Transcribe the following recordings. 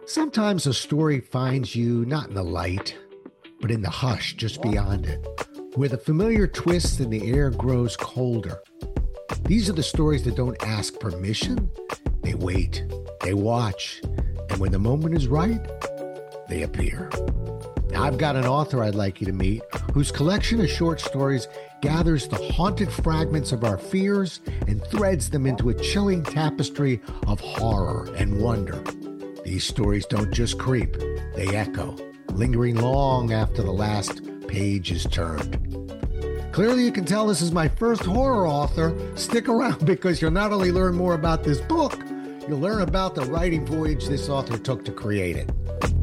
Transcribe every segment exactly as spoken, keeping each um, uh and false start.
Sometimes a story finds you not in the light, but in the hush just beyond it, where the familiar twists and the air grows colder. These are the stories that don't ask permission. They wait, they watch, and when the moment is right, they appear. Now, I've got an author I'd like you to meet whose collection of short stories gathers the haunted fragments of our fears and threads them into a chilling tapestry of horror and wonder. These stories don't just creep, they echo, lingering long after the last page is turned. Clearly, you can tell this is my first horror author. Stick around because you'll not only learn more about this book, you'll learn about the writing voyage this author took to create it.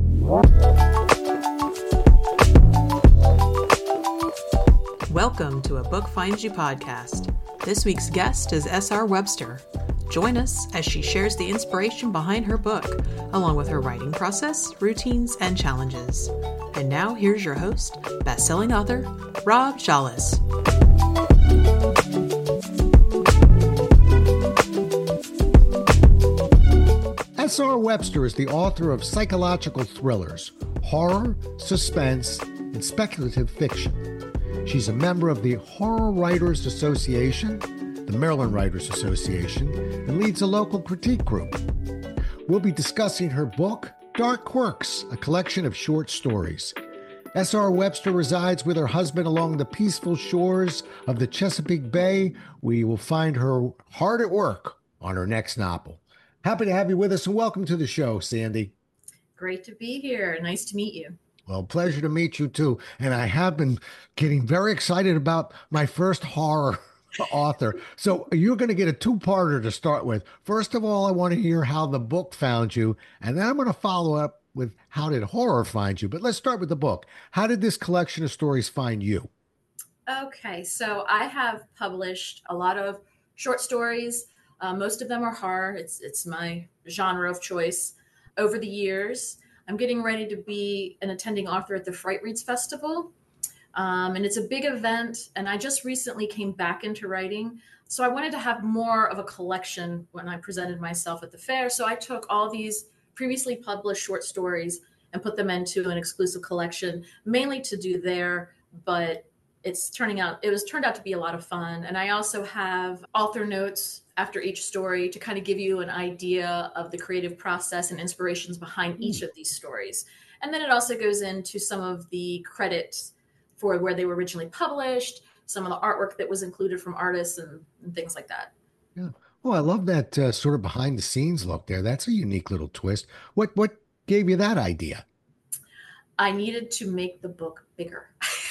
Welcome to A Book Finds You podcast. This week's guest is S R Webster. Join us as she shares the inspiration behind her book, along with her writing process, routines, and challenges. And now here's your host, best-selling author, Rob Shaulis. S R Webster is the author of psychological thrillers, horror, suspense, and speculative fiction. She's a member of the Horror Writers Association, the Maryland Writers Association, and leads a local critique group. We'll be discussing her book, Dark Quirks, a collection of short stories. S R Webster resides with her husband along the peaceful shores of the Chesapeake Bay. We will find her hard at work on her next novel. Happy to have you with us, and welcome to the show, Sandy. Great to be here. Nice to meet you. Well, pleasure to meet you too. And I have been getting very excited about my first horror author. So you're going to get a two-parter to start with. First of all, I want to hear how the book found you, and then I'm going to follow up with how did horror find you. But let's start with the book. How did this collection of stories find you? Okay, so I have published a lot of short stories. Uh, most of them are horror. It's it's my genre of choice. Over the years, I'm getting ready to be an attending author at the Fright Reads Festival. Um, and it's a big event. And I just recently came back into writing. So I wanted to have more of a collection when I presented myself at the fair. So I took all these previously published short stories and put them into an exclusive collection, mainly to do there. But it's turning out, it was turned out to be a lot of fun. And I also have author notes after each story to kind of give you an idea of the creative process and inspirations behind each of these stories. And then it also goes into some of the credits for where they were originally published, some of the artwork that was included from artists and, and things like that. Yeah. Oh, I love that uh, sort of behind the scenes look there. That's a unique little twist. What what gave you that idea? I needed to make the book bigger.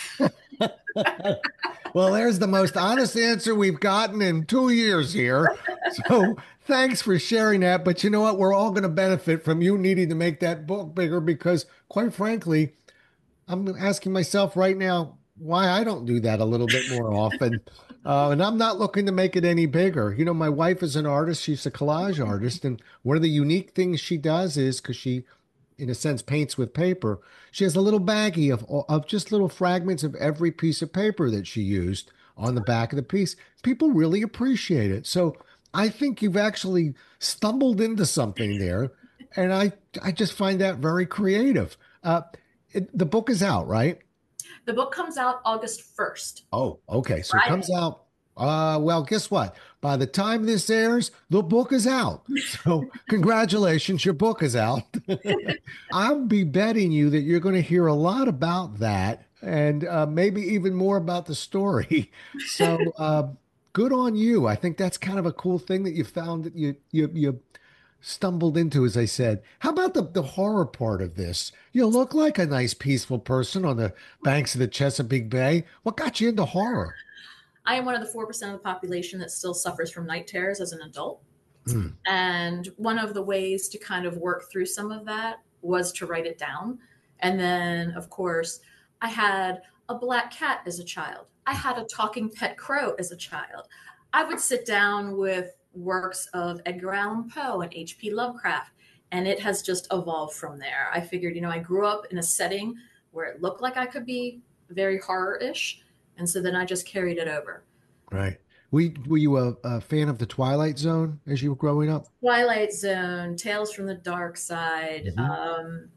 Well, there's the most honest answer we've gotten in two years here. So thanks for sharing that. But you know what? We're all going to benefit from you needing to make that book bigger because, quite frankly, I'm asking myself right now why I don't do that a little bit more often. Uh, and I'm not looking to make it any bigger. You know, my wife is an artist. She's a collage artist. And one of the unique things she does is because she, in a sense, paints with paper. She has a little baggie of, of just little fragments of every piece of paper that she used on the back of the piece. People really appreciate it. So I think you've actually stumbled into something there. And I, I just find that very creative. Uh, it, the book is out, right? The book comes out August first. Oh, okay. So Friday. It comes out. Uh, well, guess what? By the time this airs, the book is out. So congratulations, your book is out. I'll be betting you that you're going to hear a lot about that and uh, maybe even more about the story. So uh, good on you. I think that's kind of a cool thing that you found that you you you stumbled into, as I said. How about the, the horror part of this? You look like a nice, peaceful person on the banks of the Chesapeake Bay. What got you into horror? I am one of the four percent of the population that still suffers from night terrors as an adult. Mm. And one of the ways to kind of work through some of that was to write it down. And then, of course, I had a black cat as a child. I had a talking pet crow as a child. I would sit down with works of Edgar Allan Poe and H P Lovecraft, and it has just evolved from there. I figured, you know, I grew up in a setting where it looked like I could be very horror-ish. And so then I just carried it over. Right. Were you, were you a, a fan of the Twilight Zone as you were growing up? Twilight Zone, Tales from the Dark Side. Hmm. Um,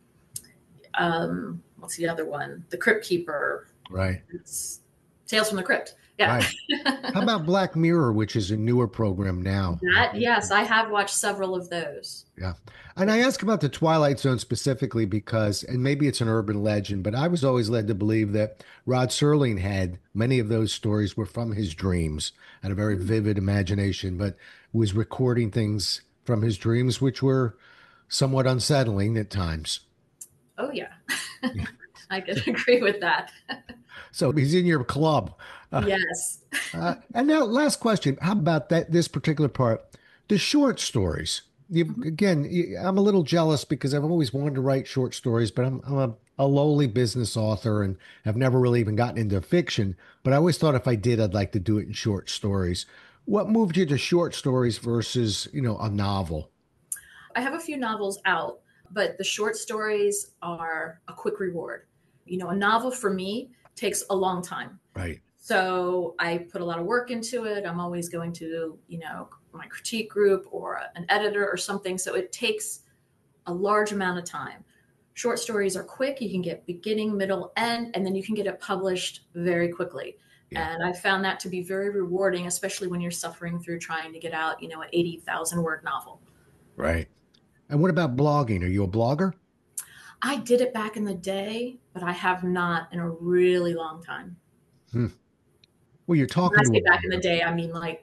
um, what's the other one? The Crypt Keeper. Right. It's Tales from the Crypt. Yeah. Right. How about Black Mirror, which is a newer program now? That, yes, I have watched several of those. Yeah. And I ask about the Twilight Zone specifically because, and maybe it's an urban legend, but I was always led to believe that Rod Serling had many of those stories were from his dreams, had a very vivid imagination, but was recording things from his dreams, which were somewhat unsettling at times. Oh, yeah. I can agree with that. So he's in your club. Uh, Yes. uh, and now, last question. How about that? This particular part, the short stories. You, again, you, I'm a little jealous because I've always wanted to write short stories, but I'm, I'm a, a lowly business author and have never really even gotten into fiction. But I always thought if I did, I'd like to do it in short stories. What moved you to short stories versus, you know, a novel? I have a few novels out, but the short stories are a quick reward. You know, a novel for me takes a long time. Right. So I put a lot of work into it. I'm always going to, you know, my critique group or an editor or something. So it takes a large amount of time. Short stories are quick. You can get beginning, middle, end, and then you can get it published very quickly. Yeah. And I found that to be very rewarding, especially when you're suffering through trying to get out, you know, an eighty thousand word novel. Right. And what about blogging? Are you a blogger? I did it back in the day, but I have not in a really long time. Hmm. Well, you're talking when I say to back in the day, I mean like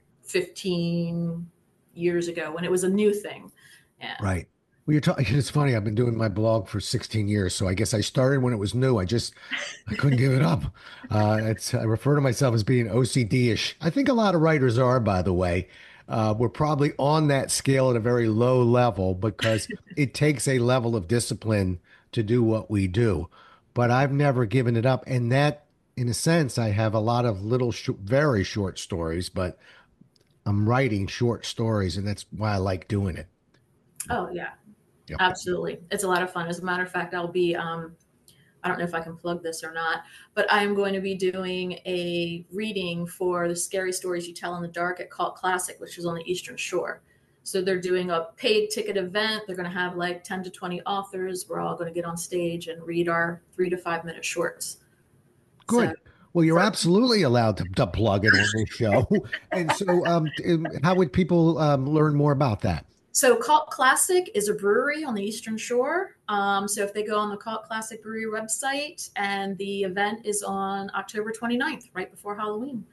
fifteen years ago when it was a new thing. Yeah. Right. Well, you're talking, it's funny. I've been doing my blog for sixteen years. So I guess I started when it was new. I just, I couldn't give it up. Uh, it's, I refer to myself as being O C D-ish. I think a lot of writers are, by the way. Uh, we're probably on that scale at a very low level because it takes a level of discipline to do what we do. But I've never given it up. And that, in a sense, I have a lot of little, sh- very short stories, but I'm writing short stories, and that's why I like doing it. Oh, yeah, Yep. Absolutely. It's a lot of fun. As a matter of fact, I'll be, um, I don't know if I can plug this or not, but I am going to be doing a reading for the Scary Stories You Tell in the Dark at Cult Classic, which is on the Eastern Shore. So they're doing a paid ticket event. They're going to have like ten to twenty authors. We're all going to get on stage and read our three to five minute shorts. Good. So, well, you're so, absolutely allowed to, to plug it on the show. And so um, how would people um, learn more about that? So Cult Classic is a brewery on the Eastern Shore. Um, so if they go on the Cult Classic Brewery website, and the event is on October twenty-ninth, right before Halloween.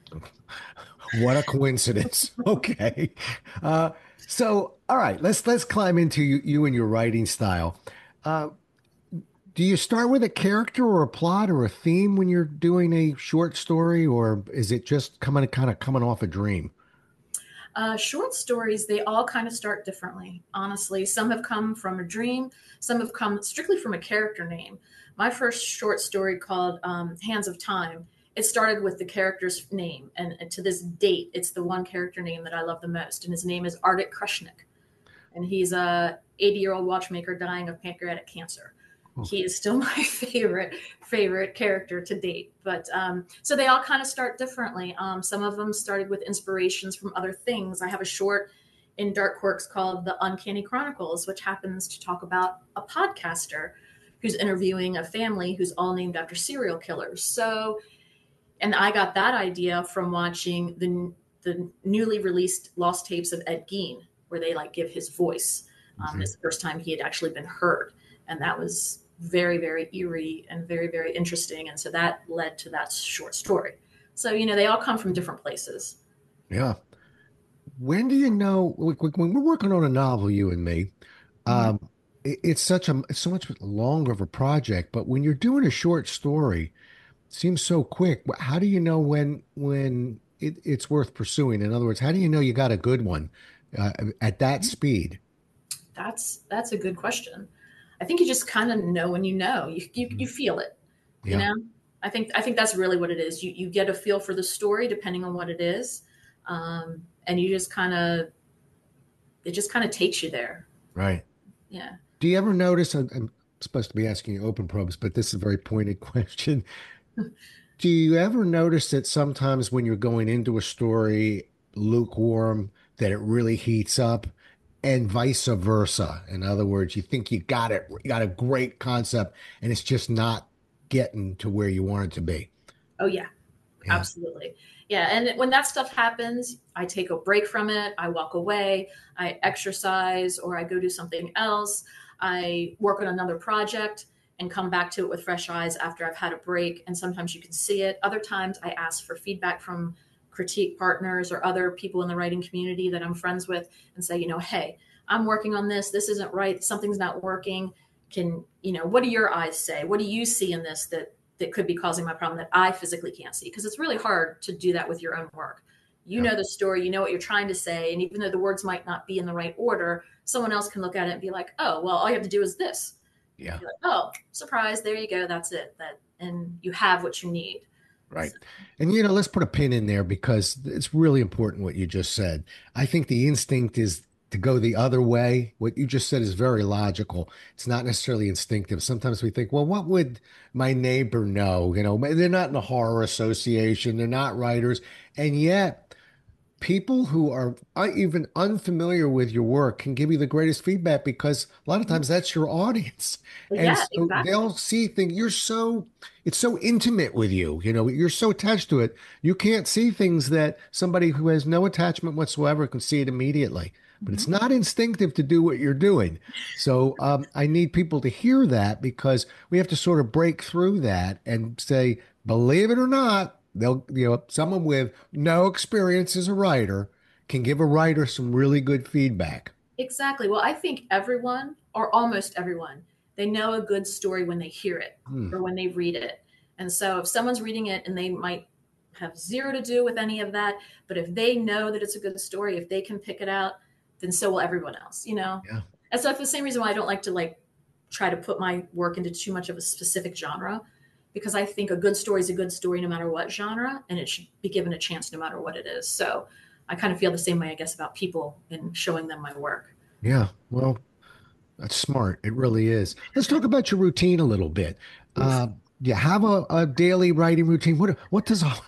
What a coincidence. Okay. Uh, so, all right, let's let's climb into you, you and your writing style. Uh, do you start with a character or a plot or a theme when you're doing a short story, or is it just coming kind of coming off a dream? Uh, short stories, they all kind of start differently, honestly. Some have come from a dream. Some have come strictly from a character name. My first short story called um, Hands of Time, it started with the character's name. And, and to this date, it's the one character name that I love the most. And his name is Arctic Kreshnik. And he's a eighty-year-old watchmaker dying of pancreatic cancer. He is still my favorite, favorite character to date. But um, so they all kind of start differently. Um, some of them started with inspirations from other things. I have a short in Dark Works called The Uncanny Chronicles, which happens to talk about a podcaster who's interviewing a family who's all named after serial killers. So, and I got that idea from watching the, the newly released Lost Tapes of Ed Gein, where they like give his voice. Um, mm-hmm. It's the first time he had actually been heard. And that was very, very eerie and very, very interesting. And so that led to that short story. So, you know, they all come from different places. Yeah. When do you know, when we're working on a novel, you and me, mm-hmm. um, it, it's such a, it's so much longer of a project, but when you're doing a short story, it seems so quick. How do you know when, when it, it's worth pursuing? In other words, how do you know you got a good one uh, at that speed? That's, that's a good question. I think you just kind of know when you know, you, you, you feel it, you yeah. know, I think, I think that's really what it is. You, you get a feel for the story depending on what it is. Um, and you just kind of, it just kind of takes you there. Right. Yeah. Do you ever notice, I'm, I'm supposed to be asking you open probes, but this is a very pointed question. do you ever notice that sometimes when you're going into a story lukewarm, that it really heats up, and vice versa? In other words, you think you got it, you got a great concept, and it's just not getting to where you want it to be. Oh, yeah, Yeah. absolutely. Yeah. And when that stuff happens, I take a break from it. I walk away, I exercise, or I go do something else. I work on another project and come back to it with fresh eyes after I've had a break. And sometimes you can see it. Other times I ask for feedback from critique partners or other people in the writing community that I'm friends with and say, you know, hey, I'm working on this. This isn't right. Something's not working. Can, you know, what do your eyes say? What do you see in this that that could be causing my problem that I physically can't see? Because it's really hard to do that with your own work. You Yeah. know the story, you know what you're trying to say. And even though the words might not be in the right order, someone else can look at it and be like, oh, well, all you have to do is this. Yeah. You're like, oh, surprise, there you go. That's it. That and you have what you need. Right. So, And, you know, let's put a pin in there because it's really important what you just said. I think the instinct is to go the other way. What you just said is very logical. It's not necessarily instinctive. Sometimes we think, well, what would my neighbor know? You know, they're not in a horror association, they're not writers. And yet, people who are uh, even unfamiliar with your work can give you the greatest feedback because a lot of times that's your audience. And yeah, so exactly. they'll see things. You're so, it's so intimate with you, you know, you're so attached to it. You can't see things that somebody who has no attachment whatsoever can see it immediately. But Mhm. it's not instinctive to do what you're doing. So um, I need people to hear that because we have to sort of break through that and say, believe it or not, they'll, you know, someone with no experience as a writer can give a writer some really good feedback. Exactly. Well, I think everyone, or almost everyone, they know a good story when they hear it Hmm. or when they read it. And so if someone's reading it and they might have zero to do with any of that, but if they know that it's a good story, if they can pick it out, then so will everyone else, you know? Yeah. And so it's the same reason why I don't like to like try to put my work into too much of a specific genre, because I think a good story is a good story no matter what genre, and it should be given a chance no matter what it is. So I kind of feel the same way, I guess, about people and showing them my work. Yeah. Well, that's smart. It really is. Let's talk about your routine a little bit. Oof. Uh, you have a, a daily writing routine. What what does a,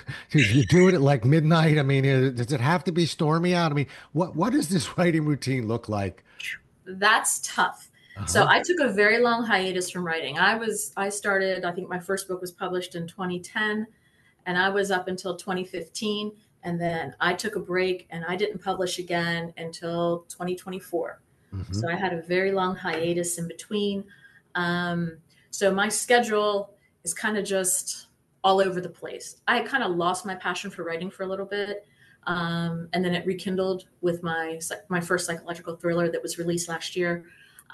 you do it at like midnight? I mean, uh, does it have to be stormy out? I mean, what what does this writing routine look like? That's tough. So Uh-huh. I took a very long hiatus from writing. I was I started, I think my first book was published in twenty ten, and I was up until twenty fifteen, and then I took a break and I didn't publish again until twenty twenty-four. Hmm. So I had a very long hiatus in between. Um, so my schedule is kind of just all over the place. I kind of lost my passion for writing for a little bit. Um, and then it rekindled with my my first psychological thriller that was released last year.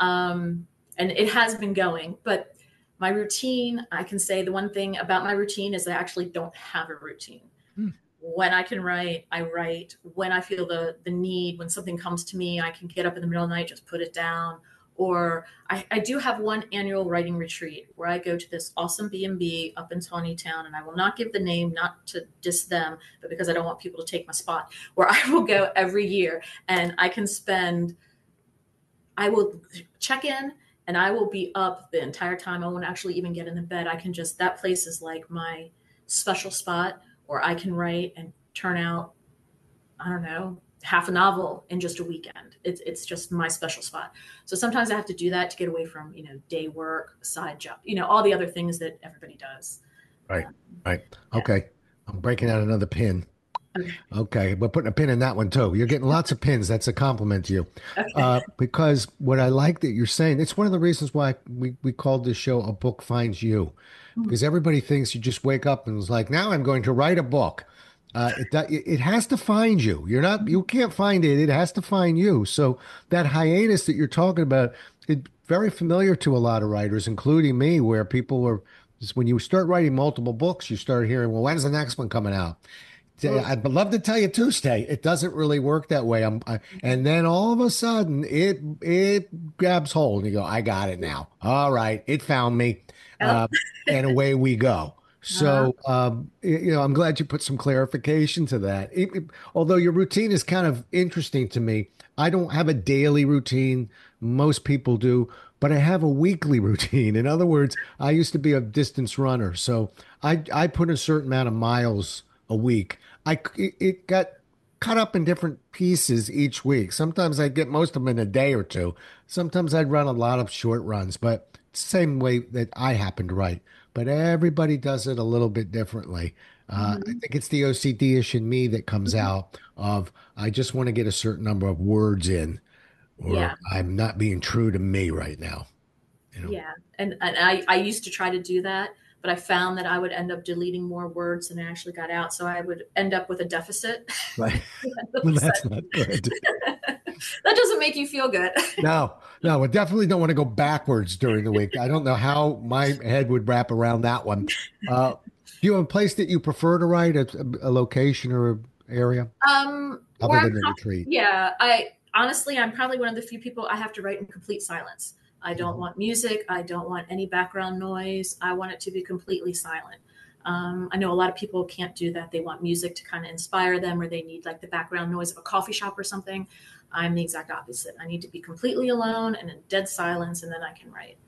Um, and it has been going, but my routine, I can say the one thing about my routine is I actually don't have a routine. When I can write, I write. When I feel the the need, when something comes to me, I can get up in the middle of the night, just put it down. Or I, I do have one annual writing retreat where I go to this awesome B and B up in Tawny Town, and I will not give the name, not to diss them, but because I don't want people to take my spot, where I will go every year and I can spend, I will check in and I will be up the entire time. I won't actually even get in the bed. I can just, that place is like my special spot where I can write and turn out, I don't know, half a novel in just a weekend. It's it's just my special spot. So sometimes I have to do that to get away from, you know, day work, side job, you know, all the other things that everybody does. Right. Um, Right. yeah. Okay. I'm breaking out another pin. Okay. Okay, we're putting a pin in that one too. You're getting lots of pins. That's a compliment to you. Okay. Uh, because what I like that you're saying, it's one of the reasons why we, we called this show A Book Finds You. Because everybody thinks you just wake up and was like, now I'm going to write a book. Uh, it, do- it it has to find you. You're not, you can't find it. It has to find you. So that hiatus that you're talking about, it's very familiar to a lot of writers, including me, where people were, just when you start writing multiple books, you start hearing, well, when's the next one coming out? Oh, I'd love to tell you Tuesday. It doesn't really work that way. I'm, I, and then all of a sudden, it it grabs hold, and you go, "I got it now. All right, it found me," oh, uh, and away we go. Uh-huh. So, um, y- you know, I'm glad you put some clarification to that. It- it- although your routine is kind of interesting to me, I don't have a daily routine. Most people do, but I have a weekly routine. In other words, I used to be a distance runner, so I I put a certain amount of miles a week. I c- it, it got cut up in different pieces each week. Sometimes I'd get most of them in a day or two. Sometimes I'd run a lot of short runs, but same way that I happen to write. But everybody does it a little bit differently. Uh, I Hmm. think it's the O C D-ish in me that comes out of I just want to get a certain number of words in, or Yeah. I'm not being true to me right now. You know, Yeah. And, and I, I used to try to do that, but I found that I would end up deleting more words than I actually got out. So I would end up with a deficit. right? Well, So that's not good. that doesn't make you feel good. No, no, I definitely don't want to go backwards during the week. I don't know how my head would wrap around that one. Uh, do you have a place that you prefer to write, a, a location or a area Um, other where I'm, than the com- retreat? yeah, I honestly, I'm probably one of the few people I have to write in complete silence. I don't Mhm. want music. I don't want any background noise. I want it to be completely silent. Um, I know a lot of people can't do that. They want music to kind of inspire them, or they need like the background noise of a coffee shop or something. I'm the exact opposite. I need to be completely alone and in dead silence, and then I can write.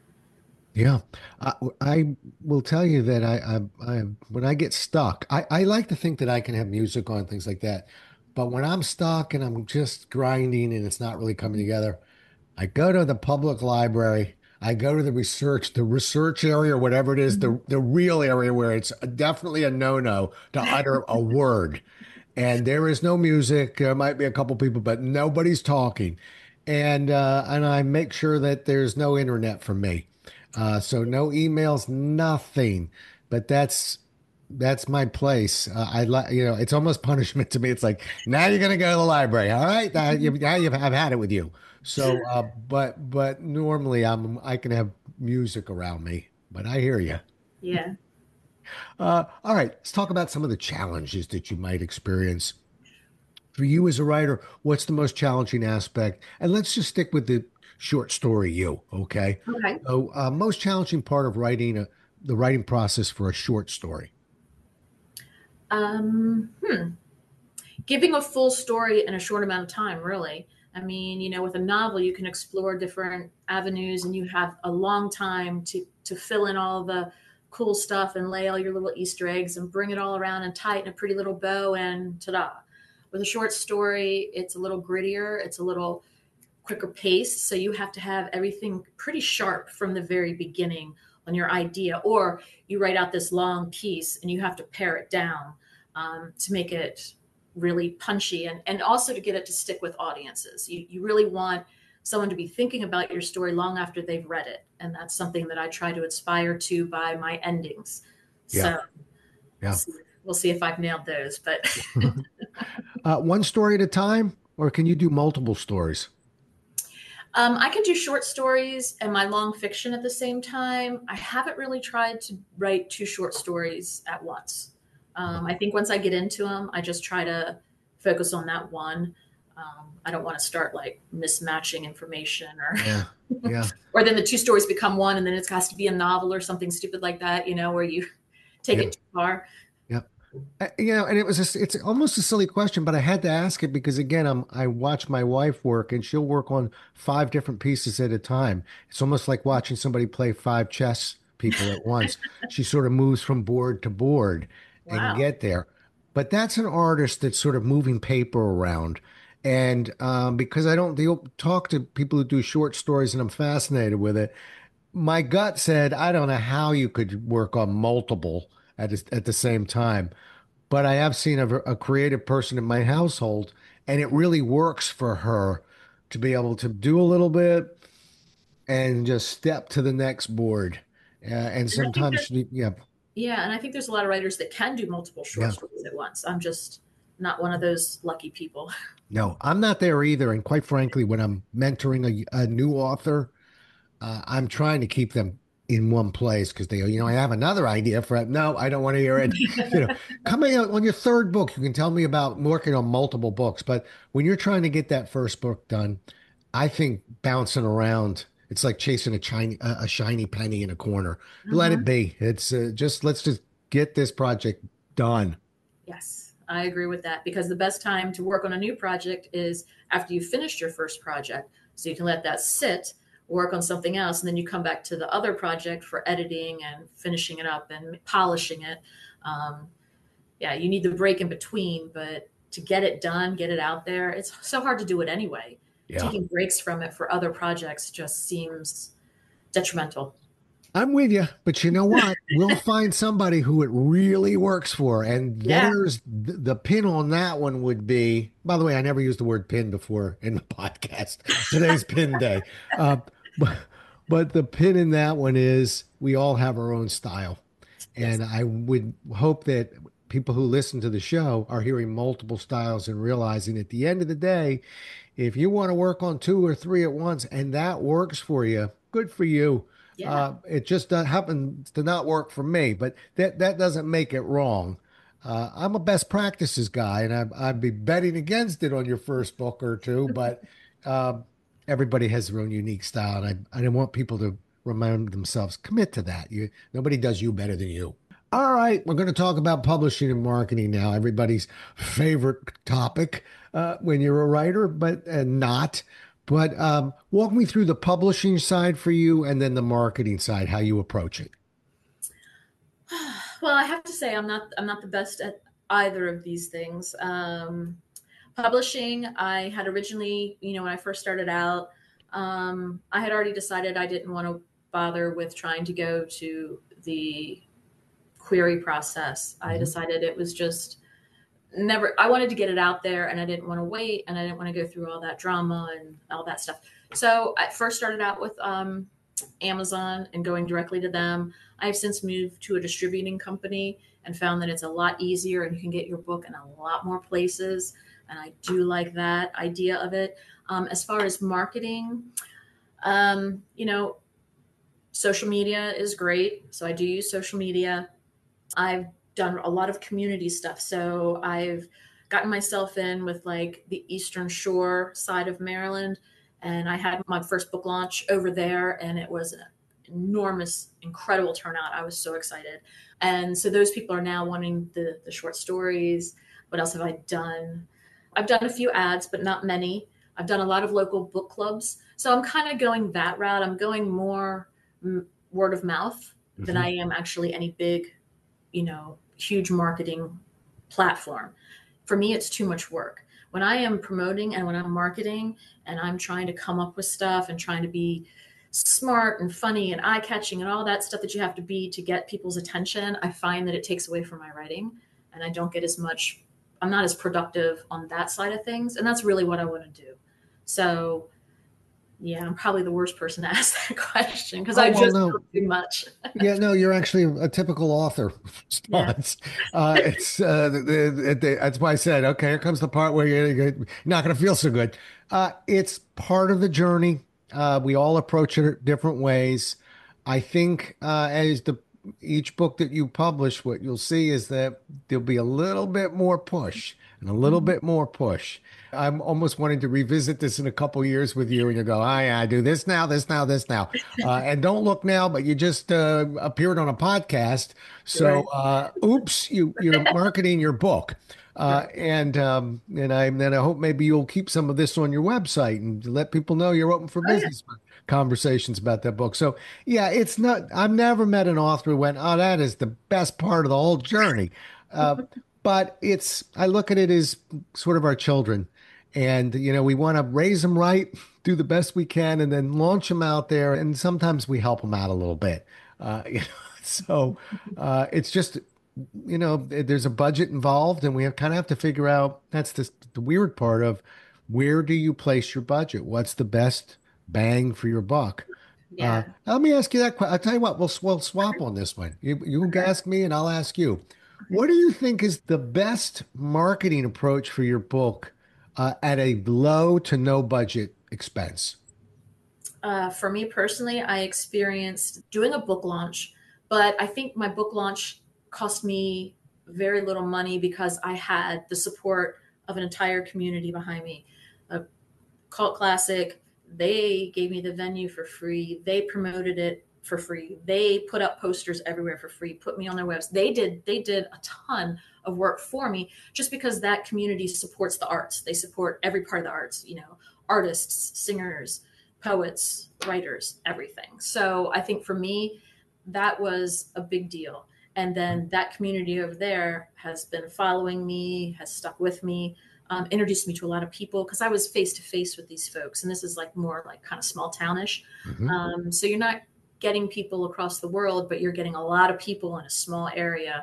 Yeah, I, I will tell you that I, I, I when I get stuck, I, I like to think that I can have music on things like that. But when I'm stuck and I'm just grinding and it's not really coming together, I go to the public library. I go to the research, the research area, whatever it is, Mhm. the the real area where it's definitely a no-no to utter a word. And there is no music. There might be a couple people, but nobody's talking. And uh, and I make sure that there's no internet for me. Uh, so no emails, nothing. But that's that's my place. Uh, I like, you know, it's almost punishment to me. It's like, now you're gonna go to the library. All right, now you now you've I've had it with you. So, uh, but but normally I'm I can have music around me. But I hear you. Yeah. Uh, all right, let's talk about some of the challenges that you might experience. For you as a writer, what's the most challenging aspect? And let's just stick with the short story you, okay? Okay. So, uh, most challenging part of writing a, the writing process for a short story. Um, hmm. Giving a full story in a short amount of time, really. I mean, you know, with a novel, you can explore different avenues and you have a long time to, to fill in all the cool stuff and lay all your little Easter eggs and bring it all around and tie it in a pretty little bow and ta-da. With a short story, it's a little grittier, it's a little quicker pace. So you have to have everything pretty sharp from the very beginning on your idea, or you write out this long piece and you have to pare it down um, to make it really punchy and, and also to get it to stick with audiences. You, you really want someone to be thinking about your story long after they've read it. And that's something that I try to aspire to by my endings. Yeah, So we'll yeah. see, we'll see if I've nailed those. But Uh, one story at a time, or can you do multiple stories? Um, I can do short stories and my long fiction at the same time. I haven't really tried to write two short stories at once. Um, I think once I get into them, I just try to focus on that one. Um, I don't want to start like mismatching information or Yeah, yeah, or then the two stories become one and then it has to be a novel or something stupid like that, you know, where you take yeah, it too far. yeah. Uh, You know, and it was a, it's almost a silly question, but I had to ask it because again, I'm I watch my wife work and she'll work on five different pieces at a time. It's almost like watching somebody play five chess people at once. She sort of moves from board to board and Wow. get there. But that's an artist that's sort of moving paper around. And um, because I don't deal, talk to people who do short stories and I'm fascinated with it, my gut said, I don't know how you could work on multiple at, at the same time. But I have seen a, a creative person in my household, and it really works for her to be able to do a little bit and just step to the next board. Uh, and And I think sometimes, there's she, yeah, Yeah, and I think there's a lot of writers that can do multiple short yeah, stories at once. I'm just not one of those lucky people. no, I'm not there either. And quite frankly, when I'm mentoring a, a new author, uh, I'm trying to keep them in one place because they go, you know, I have another idea for it. No, I don't want to hear it. You know, coming out on your third book, you can tell me about working on multiple books. But when you're trying to get that first book done, I think bouncing around, it's like chasing a shiny, a shiny penny in a corner. Let it Mhm. be. It's uh, just, let's just get this project done. Yes, I agree with that, because the best time to work on a new project is after you've finished your first project. So you can let that sit, work on something else, and then you come back to the other project for editing and finishing it up and polishing it. Um, yeah, you need the break in between, but to get it done, get it out there, it's so hard to do it anyway. Yeah. Taking breaks from it for other projects just seems detrimental. I'm with you, but you know what? We'll find somebody who it really works for. And Yeah. there's th- the pin on that one would be, by the way, I never used the word pin before in the podcast. Today's pin day. Uh, but, but the pin in that one is we all have our own style. And I would hope that people who listen to the show are hearing multiple styles and realizing at the end of the day, if you want to work on two or three at once and that works for you, good for you. Yeah. Uh, it just uh, happens to not work for me, but that, that doesn't make it wrong. Uh, I'm a best practices guy, and I, I'd be betting against it on your first book or two, but uh, everybody has their own unique style, and I, I want people to remind themselves, commit to that. You, nobody does you better than you. All right, we're going to talk about publishing and marketing now, everybody's favorite topic uh, when you're a writer, but uh, not. But um, walk me through the publishing side for you and then the marketing side, how you approach it. Well, I have to say I'm not I'm not the best at either of these things. Um, publishing, I had originally, you know, when I first started out, um, I had already decided I didn't want to bother with trying to go to the query process. I decided it was just never, I wanted to get it out there, and I didn't want to wait, and I didn't want to go through all that drama and all that stuff. So I first started out with um, Amazon and going directly to them. I've since moved to a distributing company and found that it's a lot easier and you can get your book in a lot more places. And I do like that idea of it. Um, as far as marketing, um, you know, social media is great. So I do use social media. I've done a lot of community stuff. So I've gotten myself in with like the Eastern Shore side of Maryland. And I had my first book launch over there, and it was an enormous, incredible turnout. I was so excited. And so those people are now wanting the, the short stories. What else have I done? I've done a few ads, but not many. I've done a lot of local book clubs. So I'm kind of going that route. I'm going more m- word of mouth mm-hmm. than I am actually any big, you know, huge marketing platform. For me, it's too much work. When I am promoting and when I'm marketing and I'm trying to come up with stuff and trying to be smart and funny and eye-catching and all that stuff that you have to be to get people's attention, I find that it takes away from my writing, and I don't get as much, I'm not as productive on that side of things. And that's really what I want to do. So yeah, I'm probably the worst person to ask that question because oh, I well, just no. do too much. Yeah, no, you're actually a typical author response. Yeah. uh, it's uh, the, the, the, that's why I said, okay, here comes the part where you're, you're not going to feel so good. Uh, it's part of the journey. Uh, we all approach it different ways. I think uh, as the each book that you publish, what you'll see is that there'll be a little bit more push and a little bit more push. I'm almost wanting to revisit this in a couple of years with you, and you go, oh, yeah, I do this now, this now, this now. Uh, and don't look now, but you just uh, appeared on a podcast. So, uh, oops, you, you're marketing your book. Uh, and um, and I and I hope maybe you'll keep some of this on your website and let people know you're open for business oh, yeah. conversations about that book. So, yeah, it's not, I've never met an author who went, oh, that is the best part of the whole journey. Uh, but it's, I look at it as sort of our children. And, you know, we want to raise them right, do the best we can, and then launch them out there. And sometimes we help them out a little bit. Uh, you know, so uh, it's just, you know, there's a budget involved, and we have, kind of have to figure out, that's the, the weird part of where do you place your budget? What's the best bang for your buck? Yeah. Uh, let me ask you that question. I'll tell you what, we'll, we'll swap on this one. You, you okay. ask me and I'll ask you. What do you think is the best marketing approach for your book uh, at a low to no budget expense? Uh, for me personally, I experienced doing a book launch, but I think my book launch cost me very little money because I had the support of an entire community behind me. A Cult Classic, they gave me the venue for free. They promoted it for free. They put up posters everywhere for free, put me on their website. They did, they did a ton of work for me just because that community supports the arts. They support every part of the arts, you know, artists, singers, poets, writers, everything. So I think for me, that was a big deal. And then that community over there has been following me, has stuck with me, um, introduced me to a lot of people because I was face to face with these folks. And this is like more like kind of small townish. Mm-hmm. Um, so you're not getting people across the world, but you're getting a lot of people in a small area.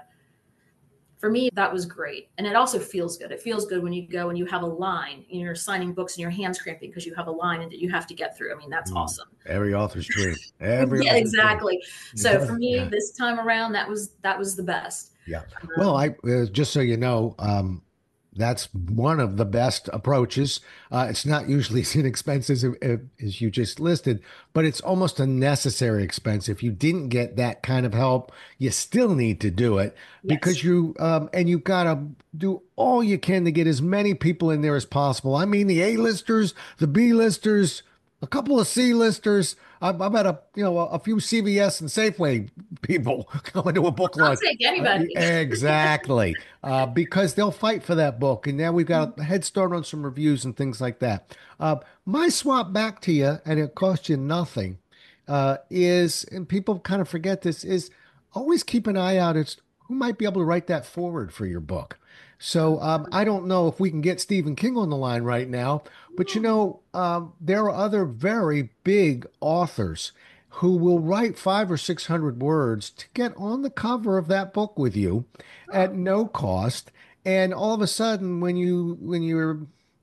For me, that was great. And it also feels good. It feels good when you go and you have a line, you're signing books and your hands cramping because you have a line and that you have to get through. I mean, that's mm. awesome. Every author's dream. Every yeah, exactly. Dream. So for me, yeah. this time around, that was, that was the best. Yeah. Um, well, I, uh, just so you know, um, that's one of the best approaches. Uh, it's not usually as inexpensive as, as you just listed, but it's almost a necessary expense. If you didn't get that kind of help, you still need to do it yes. because you, um, and you've got to do all you can to get as many people in there as possible. I mean, the A-listers, the B-listers, a couple of C-listers. I've, I've had a, you know, a, a few C V S and Safeway people coming to a book launch. I'll take anybody. Uh, exactly. uh, because they'll fight for that book. And now we've got a head start on some reviews and things like that. Uh, my swap back to you, and it costs you nothing, uh, is, and people kind of forget this, is always keep an eye out as who might be able to write that forward for your book. So um, I don't know if we can get Stephen King on the line right now, but you know, um, there are other very big authors who will write five or six hundred words to get on the cover of that book with you at no cost. And all of a sudden, when you when you're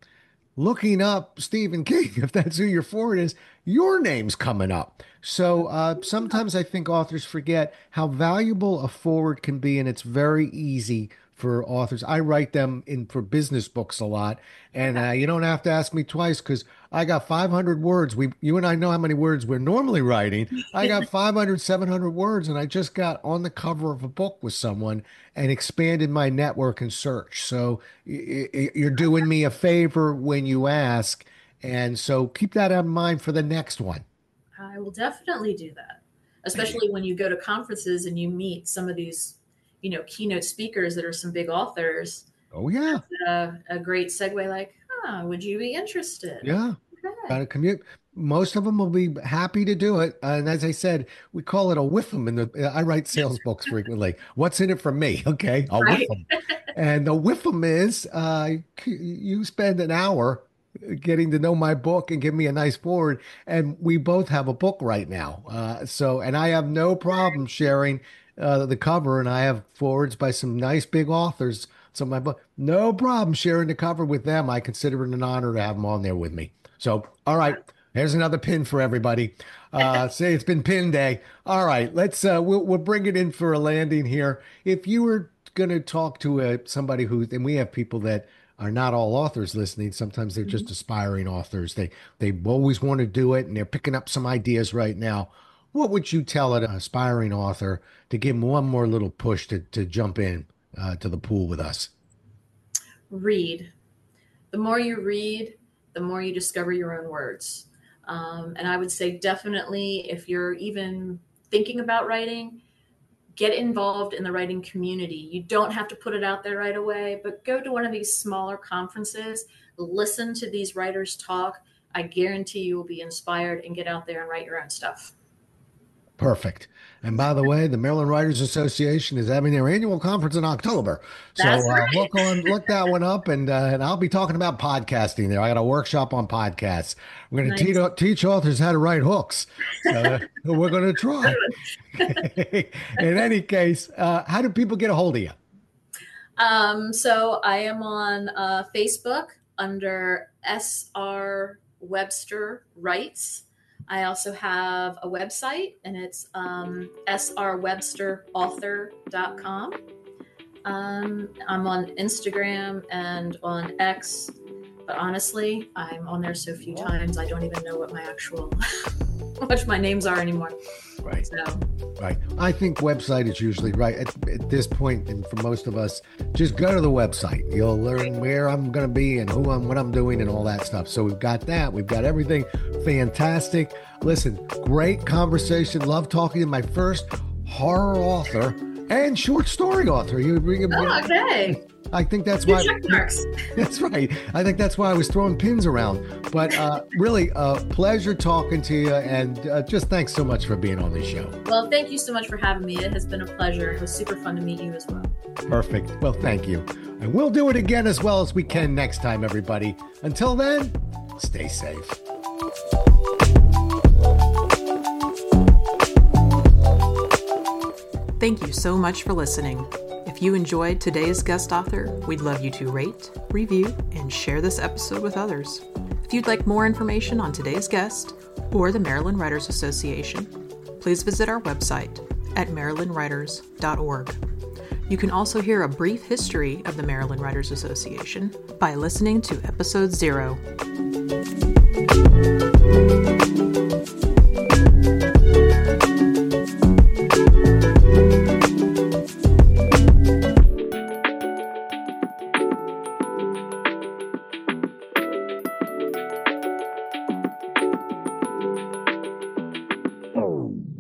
looking up Stephen King, if that's who your forward is, your name's coming up. So uh, sometimes I think authors forget how valuable a forward can be, and it's very easy for authors. I write them in for business books a lot, and uh, you don't have to ask me twice because I got five hundred words. We, you and I know how many words we're normally writing. I got five hundred, seven hundred words, and I just got on the cover of a book with someone and expanded my network and search. So you're doing me a favor when you ask, and so keep that in mind for the next one. I will definitely do that, especially when you go to conferences and you meet some of these, you know, keynote speakers that are some big authors. Oh yeah. A, a great segue, like, huh, would you be interested? Yeah. Okay. Got to commute. Most of them will be happy to do it. And as I said, we call it a whiff 'em in the, I write sales books frequently. What's in it for me? Okay. I'll right. whiff 'em. And the whiff 'em is, uh, you spend an hour getting to know my book and give me a nice forward. And we both have a book right now. Uh, so, and I have no problem sharing Uh, the cover, and I have forwards by some nice big authors. So my book, no problem sharing the cover with them. I consider it an honor to have them on there with me. So, all right, here's another pin for everybody. Uh, say it's been pin day. All right, let's uh, we'll we'll bring it in for a landing here. If you were going to talk to uh, somebody who, and we have people that are not all authors listening. Sometimes they're just aspiring authors. They they always want to do it, and they're picking up some ideas right now. What would you tell an aspiring author to give them one more little push to, to jump in uh, to the pool with us? Read. The more you read, the more you discover your own words. Um, and I would say definitely if you're even thinking about writing, get involved in the writing community. You don't have to put it out there right away, but go to one of these smaller conferences, listen to these writers talk. I guarantee you will be inspired and get out there and write your own stuff. Perfect. And by the way, the Maryland Writers Association is having their annual conference in October. So uh, right. look on, look that one up, and uh, and I'll be talking about podcasting there. I got a workshop on podcasts. We're going to nice. teach, teach authors how to write hooks. So we're going to try. In any case, uh, how do people get a hold of you? Um, so I am on uh, Facebook under S R Webster Writes. I also have a website, and it's um, s r webster author dot com. Um, I'm on Instagram and on X, but honestly, I'm on there so few times, I don't even know what my actual, what my names are anymore. Right. So. Right. I think website is usually right at, at this point, and for most of us, just go to the website. You'll learn where I'm going to be and who I'm, what I'm doing, and all that stuff. So we've got that. We've got everything. Fantastic. Listen, great conversation. Love talking to my first horror author and short story author. You bring him. Oh, okay. I think that's Two why. check marks. That's right. I think that's why I was throwing pins around. But uh, really, a uh, pleasure talking to you, and uh, just thanks so much for being on the show. Well, thank you so much for having me. It has been a pleasure. It was super fun to meet you as well. Perfect. Well, thank you. And we'll do it again as well as we can next time, everybody. Until then, stay safe. Thank you so much for listening. If you enjoyed today's guest author, we'd love you to rate, review, and share this episode with others. If you'd like more information on today's guest or the Maryland Writers Association, please visit our website at maryland writers dot org. You can also hear a brief history of the Maryland Writers Association by listening to episode zero.